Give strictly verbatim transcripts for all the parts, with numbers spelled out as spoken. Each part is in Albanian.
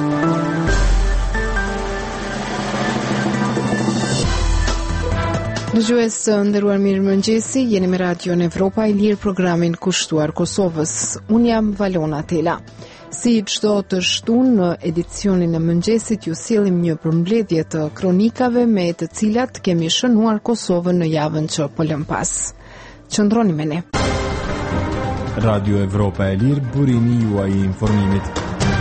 Dëgjues të nderuar, mirëmëngjesi, jeni me Radio Evropa e Lirë, programin kushtuar Kosovës. Unë jam Valona Tela. Si çdo të shtunë në edicionin e mëngjesit ju sjellim një përmbledhje të kronikave me të cilat kemi shënuar Kosovën në javën që po lëm pas. Qëndroni me ne. Radio Evropa e Lirë, burimi juaj i informimit.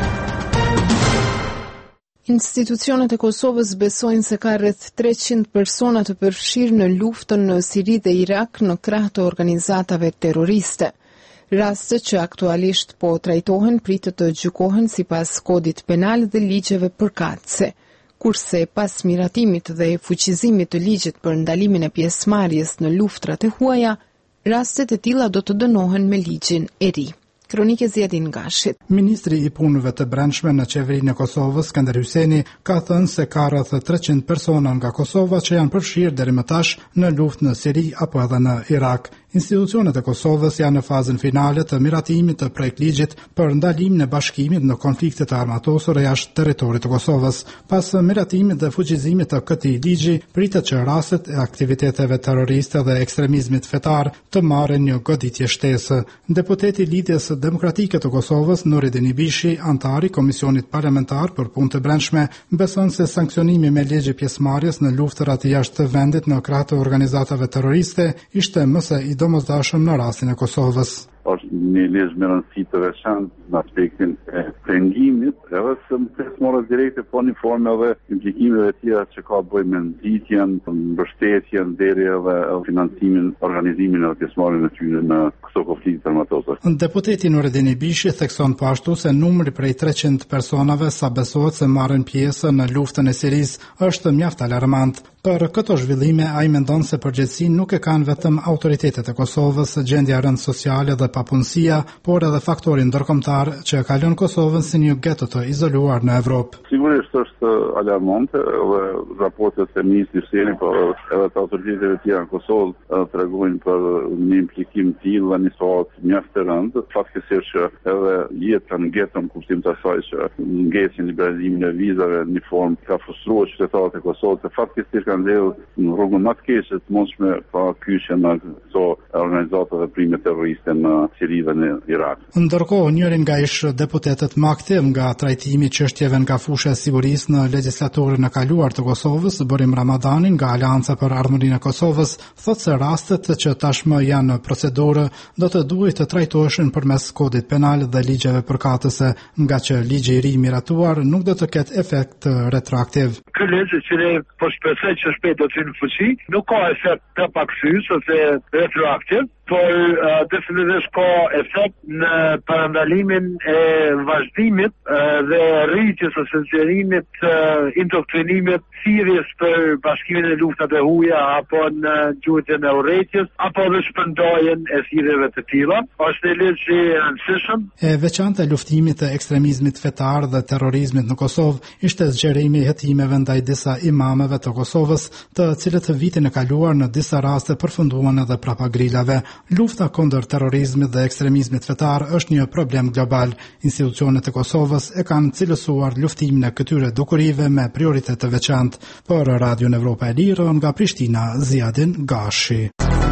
Institucionet e Kosovës besojnë se ka rreth treqind persona të përfshirë në luftën në Siri dhe Irak në krah të organizatave terroriste. Rastet që aktualisht po trajtohen pritet të gjykohen sipas kodit penal dhe ligjeve përkatëse. Kurse pas miratimit dhe fuqizimit të ligjit për ndalimin e pjesëmarrjes në luftrat e huaja, rastet e tilla do të dënohen me ligjin e ri. Kronike Zjedin Gashit. Ministri i punëve të brendshme në qeverinë e Kosovës, Skënder Hyseni, ka thënë se ka rreth treqind persona nga Kosova që janë përfshirë deri më tash në luftë në Siri apo edhe në Irak. Institucionet e Kosovës janë në fazën finale të miratimit të projektligjit për ndalimin e bashkimit në konflikte të armatosura jashtë territorit të Kosovës. Pas miratimit dhe fuqizimit të këtij ligji, pritet që rastet e aktiviteteve terroriste dhe ekstremizmit fetar të marrin një goditje shtesë. Deputeti i Lidhjes Demokratike të Kosovës, Nuridin Ibishi, antari Komisionit Parlamentar për Punë të Brendshme, beson se sankcionimi me ligje pjesëmarrjes në luftërat jashtë vendit në krah të organizatave terroriste ishte më së i domosdoshëm në rastin e Kosovës. Është një ligj me rëndësi të veçantë në aspektin e pengimit, edhe se më pjesëmarrjes direkte, po në formë edhe implikimeve të tjera që ka bëjë me nxitjen, mbështetjen deri edhe financimin, organizimin e pjesëmarrjes në tyre në këto konflikte armatosur. Deputeti Nuridin Ibishi thekson po ashtu se numri prej treqind personave sa besohet se marrin pjesë në luftën e Sirisë është mjaft alarmant. Për këto zhvillime, ai mendon se përgjegjësinë nuk e kanë vetëm autoritetet e Kosovës, gjendja e rëndë sociale dhe papunësia, por edhe faktori ndërkombëtar që ka lënë Kosovën si një geto të izoluar në Evropë. Sigurisht është alarmante dhe raportet e ministrit Hyseni, por edhe të autoriteteve të tjera në Kosovë tregojnë për një implikim të tillë dhe një situatë mjaft të rëndë, fatkeqësisht që edhe jeta në geto në kuptim të asaj që ngjesin liberalizimin e vizave në një formë ka frustruar qytetarët e Kosovës, se fatkeqësisht kanë dhënë në rrugën më të keqe të mundshme pa kyçe në këto organizata dhe prime terroriste në Siri dhe në Irak. Ndërkohë, njërin nga ish deputetët më aktiv nga trajtimi i çështjeve nga fusha e sigurisë në legjislaturin e kaluar të Kosovës, Borim Ramadani nga Aleanca për Ardhmërinë e Kosovës, thotë se rastet që tashmë janë në procedurë do të duhet të trajtoheshin përmes kodit penal dhe ligjeve përkatëse, nga që ligji i ri miratuar nuk do të ketë efekt retroaktiv. Ky ligj që ne po shpresoj që shpejt do të hyjë në fuqi, nuk ka efekt të paksyes ose retroaktiv, por uh, definitivisht ka efekt në parandalimin e vazhdimit uh, dhe rritjes ose zgjerimit uh, indoktrinimit thirrjes për bashkimin e luftave e huaja apo në gjujtjen e urrëties apo në shpërndarjen e thirrjeve të tilla. Është një ligj i rëndësishëm. E veçantë e luftimit të ekstremizmit fetar dhe terrorizmit në Kosovë ishte zgjerimi i hetimeve ndaj disa imameve të Kosovës, të cilët vitin e kaluar në disa raste përfunduan edhe prapa grilave. Lufta kundër terrorizmit dhe ekstremizmit fetar është një problem global. Institucionet e Kosovës e kanë cilësuar luftimin e këtyre dukurive me prioritet të veçantë. Për Radio Evropa e Lirë, nga Prishtina, Zjedin Gashi.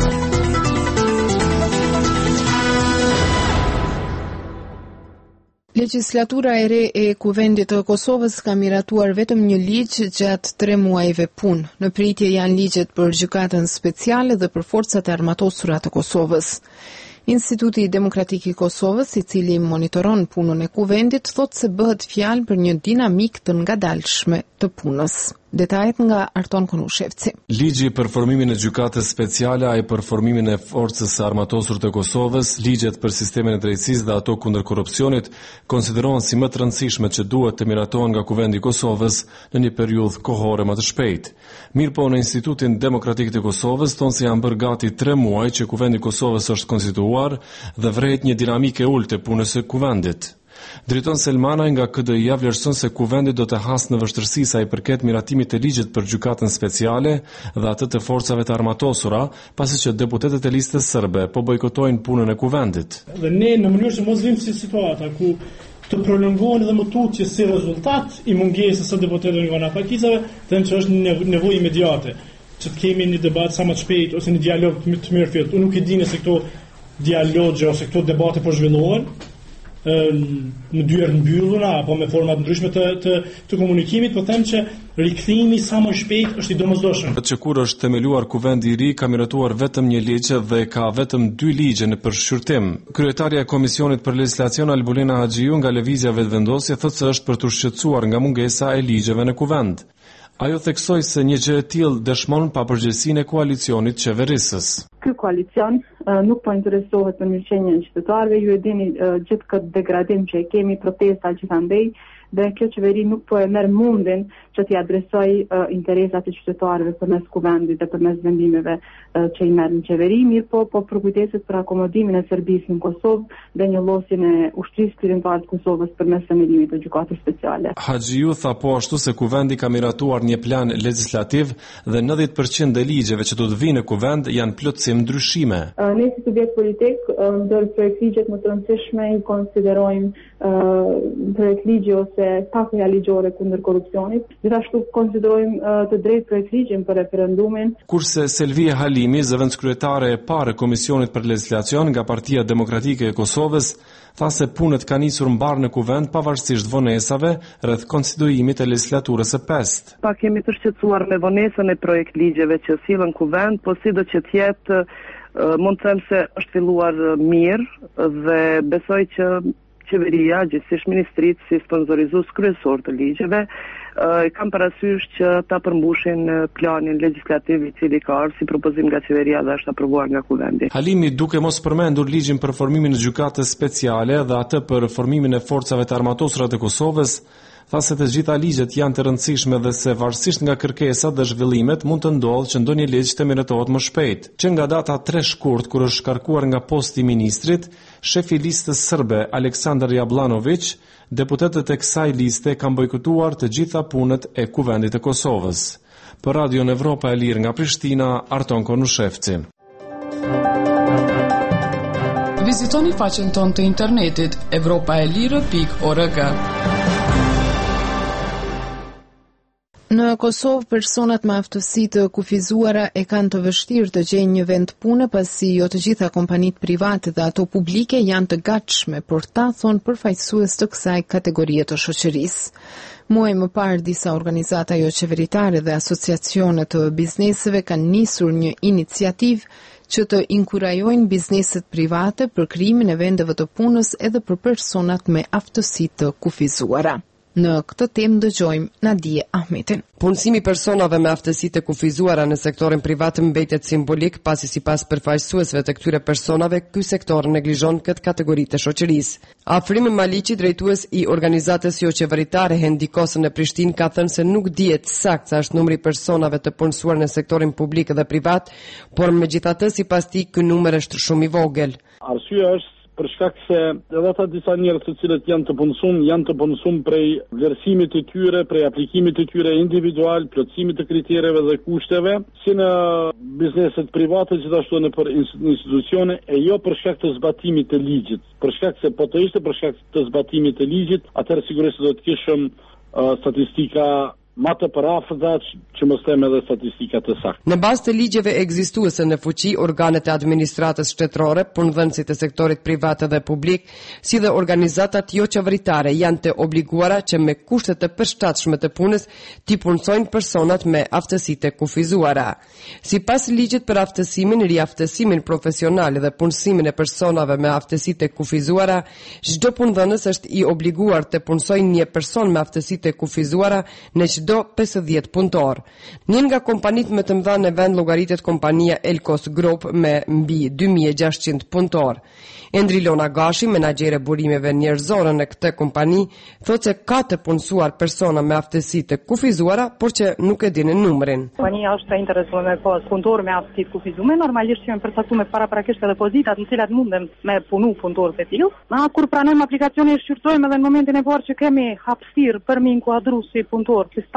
Legjislatura e re e Kuvendit të Kosovës ka miratuar vetëm një ligj gjatë tre muajve punë. Në pritje janë ligjet për gjykatën speciale dhe për forcat e armatosura të Kosovës. Instituti Demokratik i Kosovës, i cili monitoron punën e Kuvendit, thotë se bëhet fjalë për një dinamik të ngadalshme të punës. Detajet nga Arton Konushevci. Ligji për formimin e gjykatës speciale, ai për formimin e forcës së armatosur të Kosovës, ligjet për sistemin e drejtësisë dhe ato kundër korrupsionit, konsiderohen si më të rëndësishme që duhet të miratohen nga Kuvendi i Kosovës në një periudhë kohore më të shpejtë. Mirëpo në Institutin Demokratik të Kosovës thonë se janë bërë gati tre muaj që Kuvendi i Kosovës është konstituuar dhe vret një dinamike e ulët e punës së Kuvendit. Drejton Selmana nga K D I-a vlerëson se Kuvendi do të hasë në vështirësi sa i përket miratimit të ligjit për gjykatën speciale dhe atë të forcave të armatosura, pasi që deputetët e listës serbe po bojkotojnë punën e Kuvendit. Dhe ne në mënyrë që mos vim si situata ku të prolongohen dhe më tutje si rezultat i mungesës së deputetëve nga ana pakicave, them që është nevojë imediate që të kemi një debat sa më të shpejt ose një dialog të mirë fillt. Unë nuk e di nëse këto dialogje ose këto debate po zhvillohen në dyert mbyllura apo me forma të ndryshme të, të, të komunikimit, po them që rikthimi sa më shpejt është i domosdoshëm. Që kur është themeluar kuvendi i ri, ka miratuar vetëm një ligj dhe ka vetëm dy ligje në përshkyrtim. Kryetaria e Komisionit për Legjislacion Albulina Haxhiu nga Lëvizja Vetëvendosje thotë se është për të shqetësuar nga mungesa e ligjeve në kuvend. Ajo theksoi se një gjë e tillë dëshmon papërgjegjësinë e koalicionit qeverisës. Ky koalicion uh, nuk po interesohet për mirëqenien e qytetarëve, ju e dini uh, gjithë këtë degradim që e kemi, protesta gjithandej, dhe kjo qeveri nuk po e merr mundin që t'i adresoj uh, interesat e qytetarëve përmes kuvendit dhe përmes vendimeve uh, që i merr në qeveri, mirë po po përkujdeset për akomodimin e Serbisë në Kosovë dhe një llosjen e ushtrisë klientare të Kosovës përmes themelimit të gjykatës speciale. Haxhiu tha po ashtu se kuvendi ka miratuar një plan legjislativ dhe nëntëdhjetë përqind e ligjeve që do të vinë në kuvend janë plotësim ndryshime. Uh, ne si subjekt politik uh, ndër projektligjet më të rëndësishme i konsiderojmë uh, projektligje ose pakuja ligjore kundër korrupsionit. Gjithashtu konsiderojmë uh, të drejtë projektligjin për referendumin. Kurse Selvia Halimi, zëvendëskryetare e parë e Komisionit për Legjislacion nga Partia Demokratike e Kosovës, tha se punët kanë nisur mbar në kuvend pavarësisht vonesave rreth konstituimit të legjislaturës së pestë. Pa kemi të shqetësuar me vonesën e projektligjeve që sillen kuvend, po sido që të jetë uh, mund të them se është filluar uh, mirë dhe besoj që qeveria, gjithsesi ministritë si sponsorizues kryesor të ligjeve, uh, kam parasysh që ta përmbushin planin legjislativ i cili ka ardhur si propozim nga qeveria dhe është aprovuar nga kuvendi. Halimi, duke mos përmendur ligjin për formimin e gjykatës speciale dhe atë për formimin e forcave të armatosura të Kosovës, tha se të gjitha ligjet janë të rëndësishme dhe se varësisht nga kërkesat dhe zhvillimet mund të ndodhë që ndonjë ligj të miratohet më shpejt. Që nga data tre shkurt kur është shkarkuar nga posti i ministrit, shefi i listës serbe Aleksandar Jablanović, deputetët e kësaj liste kanë bojkotuar të gjitha punët e kuvendit të Kosovës. Për Radion Evropa e Lirë nga Prishtina, Arton Konushevci. Vizitoni faqen tonë të internetit evropaelire pikë org. Në Kosovë, personat me aftësi të kufizuara e kanë të vështirë të gjejnë një vend pune pasi jo të gjitha kompanitë private dhe ato publike janë të gatshme për ta, thonë përfaqësues të kësaj kategorie të shoqërisë. Muaj më parë, disa organizata jo qeveritare dhe asociacione të bizneseve kanë nisur një iniciativë që të inkurajojnë bizneset private për krijimin e vendeve të punës edhe për personat me aftësi të kufizuara. Në këtë temë dëgjojmë Nadije Ahmetin. Punësimi personave me aftësi të kufizuara në sektorin privat mbetet simbolik, pasi sipas përfaqësuesve të këtyre personave, ky sektor neglizhon këtë kategori të shoqërisë. Afrimi Maliqi, drejtues i organizatës jo qeveritare Hendikosën në Prishtinë, ka thënë se nuk dihet saktë sa është numri i personave të punësuar në sektorin publik dhe privat, por megjithatë sipas tij ky numër është shumë i vogël. Arsyeja është për shkak se edhe ata disa njerëz të cilët janë të punësuar, janë të punësuar prej vlerësimit të tyre, prej aplikimit të tyre individual, plotësimit të kritereve dhe kushteve, si në bizneset private, gjithashtu në për institucione, e jo për shkak të zbatimit të ligjit. Për shkak se po të ishte për shkak të zbatimit të ligjit, atëherë sigurisht do të kishim uh, statistika ma të parafërta që mos them edhe statistika të saktë. Në bazë të ligjeve ekzistuese në fuqi, organet e administratës shtetërore, punëdhënësit e sektorit privat dhe publik, si dhe organizatat jo qeveritare janë të obliguara që me kushte të përshtatshme të punës t'i punësojnë personat me aftësi të kufizuara. Sipas ligjit për aftësimin, riaftësimin profesional dhe punësimin e personave me aftësi të kufizuara, çdo punëdhënës është i obliguar të punësojë një person me aftësi të kufizuara në çdo pesëdhjetë punëtor. Një nga kompanitë më të mëdha në vend llogaritet kompania Elkos Group me mbi dy mijë e gjashtëqind punëtor. Endrilona Gashi, menaxhere burimeve njerëzore në këtë kompani, thotë se ka të punësuar persona me aftësi të kufizuara, por që nuk e dinë numrin. Kompania është e interesuar me pas punëtor me aftësi të kufizuar, normalisht janë përcaktuar paraprakisht edhe pozitat në cilat mundem me punu punëtor të tillë. Na kur pranojmë aplikacionin e shqyrtojmë edhe në momentin e parë që kemi hapësirë për me inkuadru si punëtor, si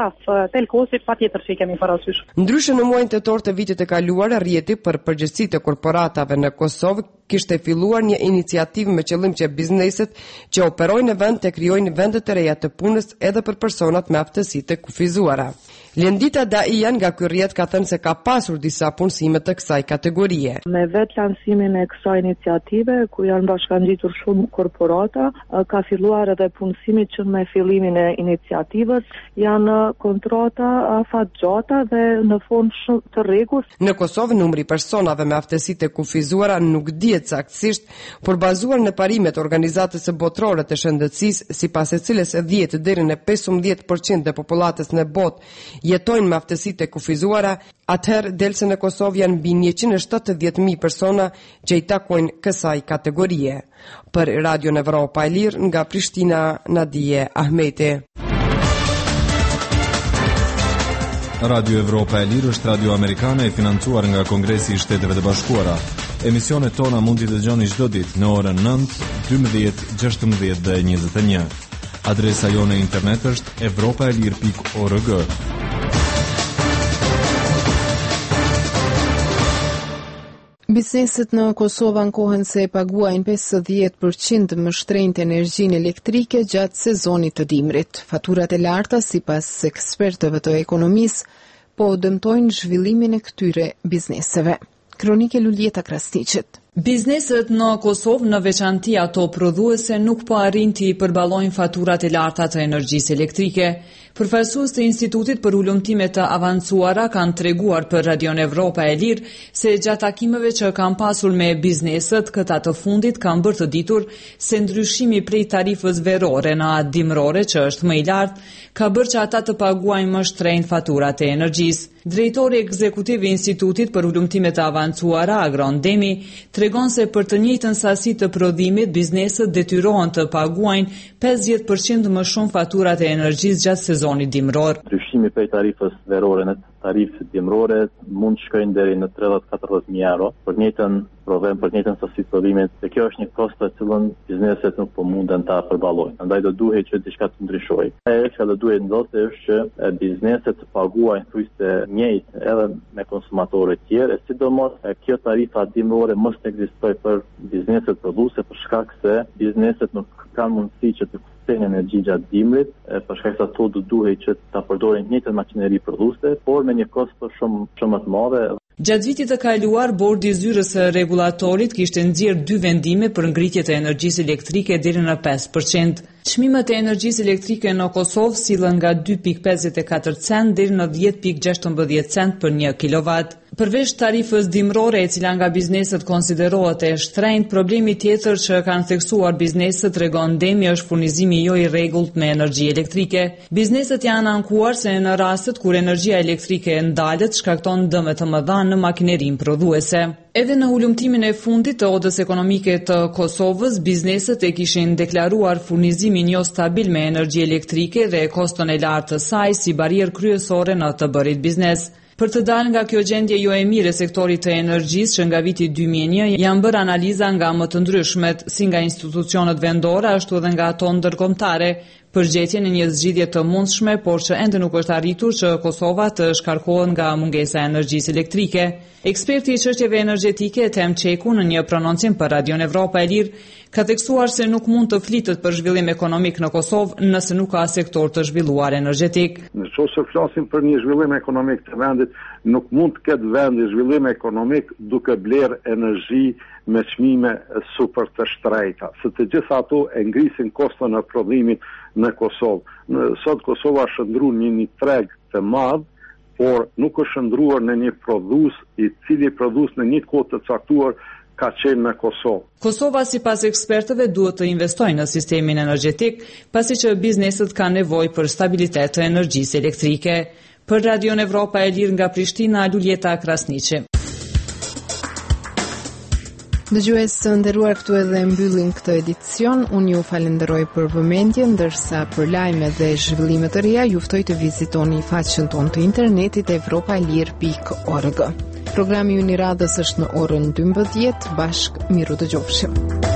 rraf Telkosit, patjetër që i kemi parasysh. Ndryshe në muajin tetor të vitit të kaluar, rrjeti për përgjegjësitë e korporatave në Kosovë kishte filluar një iniciativë me qëllim që bizneset që operojnë në vend të krijojnë vende të reja të punës edhe për personat me aftësi të kufizuara. Lendita Daian nga ky rrjet ka thënë se ka pasur disa punësime të kësaj kategorie. Me vetë lancimin e kësaj iniciative, ku janë bashkangjitur shumë korporata, ka filluar edhe punësimi që me fillimin e iniciativës janë kontrata afatgjata dhe në fond shumë të rregullt. Në Kosovë numri personave me aftësi të kufizuara nuk dihet saktësisht, por bazuar në parimet organizatës së botërore të shëndetësisë, sipas e cilës dhjetë deri në pesëmbëdhjetë përqind të popullatës në botë jetojnë me aftësi të kufizuara, atëherë del se në Kosovë janë mbi njëqind e shtatëdhjetë mijë persona që i takojnë kësaj kategorie. Për Radion Evropa e Lirë nga Prishtina, Nadije Ahmeti. Radio Evropa e Lirë është radio amerikane e financuar nga Kongresi i Shteteve të Bashkuara. Emisionet tona mund t'i dëgjoni çdo ditë në orën nëntë, dymbëdhjetë, gjashtëmbëdhjetë dhe njëzet e një. Adresa jone internet është evropaelir pikë org. Bizneset në Kosovë ankohen se paguajnë pesëdhjetë përqind më shtrenjtë energjinë elektrike gjatë sezonit të dimrit. Faturat e larta, sipas ekspertëve të ekonomisë, po dëmtojnë zhvillimin e këtyre bizneseve. Kronike Luljeta Krasniqit. Bizneset në Kosovë, në veçanti ato prodhuese, nuk po arrin të përballojnë faturat e larta të energjisë elektrike. Përfaqësues të Institutit për Ulëmtime të Avancuara kanë treguar për Radion Evropa e Lirë se gjatë takimeve që kanë pasur me bizneset, këta të fundit kanë bërë të ditur se ndryshimi prej tarifës verore në atë dimrore, që është më i lartë, ka bërë që ata të paguajnë më shtrenjtë faturat e energjisë. Drejtori ekzekutiv i Institutit për Ulëmtime të Avancuara, Agron Demi, tregon se për të njëjtën sasi të prodhimit, bizneset detyrohen të paguajnë pesëdhjetë përqind më shumë faturat e energjisë gjatë sezonit dimror. Ndryshimi prej tarifës verore në tarifë dimrore mund shkojnë deri në tridhjetë katërdhjetë mijë euro për njëjtën prodhim, për njëjtën sasi të prodhimit, dhe kjo është një kost të cilën bizneset nuk po munden ta përballojnë. Andaj do duhet që diçka të ndryshojë. Ajo që do duhet ndodhte është që bizneset të paguajnë thjesht njëjtë edhe me konsumatorët e tjerë, sidomos kjo tarifa dimrore mos të ekzistojë për bizneset prodhuese për shkak se bizneset nuk kanë mundësi që të kushtojnë energji gjatë dimrit, për shkak se ato do duhet që ta përdorin njëjtën makineri prodhuese, por me një kosto shumë shumë të madhe. Gjatë vitit të kaluar, Bordi i Zyrës së Rregullatorit kishte nxjerrë dy vendime për ngritje të energjisë elektrike deri në pesë përqind. Çmimet e energjisë elektrike në Kosovë sillen nga dy pikë pesëdhjetë e katër cent deri në dhjetë pikë gjashtëmbëdhjetë cent për një kilovat. Përveç tarifës dimrore, e cila nga bizneset konsiderohet e shtrenjtë, problemi tjetër që kanë theksuar bizneset, tregon Demi, është furnizimi jo i rregullt me energji elektrike. Bizneset janë ankuar se në rastet kur energjia elektrike ndalet, shkakton dëme të mëdha në makinerinë prodhuese. Edhe në ulëmtimin e fundit të Odës Ekonomike të Kosovës, bizneset e kishin deklaruar furnizimin jo stabil me energji elektrike dhe koston e lartë të saj si barierë kryesore në të bërit biznes. Për të dalë nga kjo gjendje jo e mirë e sektorit të energjisë, që nga viti dy mijë e një janë bërë analiza nga më të ndryshmet, si nga institucionet vendore ashtu edhe nga ato ndërkombëtare, për gjetjen e një zgjidhje të mundshme, por që ende nuk është arritur që Kosova të shkarkohet nga mungesa e energjisë elektrike. Eksperti i çështjeve energjetike Tem Çeku në një prononcim për Radion Evropa e Lirë ka theksuar se nuk mund të flitet për zhvillim ekonomik në Kosovë nëse nuk ka sektor të zhvilluar energjetik. Nëse flasim për një zhvillim ekonomik të vendit, nuk mund të ketë vendi zhvillim ekonomik duke bler energji me çmime super të shtrejta. Se të gjitha ato e ngrisin koston e prodhimit në Kosovë. Në, sot Kosova është ndruar një një treg të madh, por nuk është ndruar në një prodhues i cili prodhues në një kohë të caktuar ka qenë në Kosovë. Kosova, sipas ekspertëve, duhet të investojë në sistemin energjetik, pasi që bizneset kanë nevojë për stabilitet të energjisë elektrike. Për Radion Evropa e Lirë nga Prishtina, Luljeta Krasniqi. Dëgjues të nderuar, këtu edhe mbyllim këtë edicion. Unë ju falenderoj për vëmendje, ndërsa për lajme dhe zhvillime të reja ju ftoj të vizitoni faqen tonë të internetit evropaelir pikë org. Programi i radhës është në orën dymbëdhjetë, bashkë miru dëgjofshim.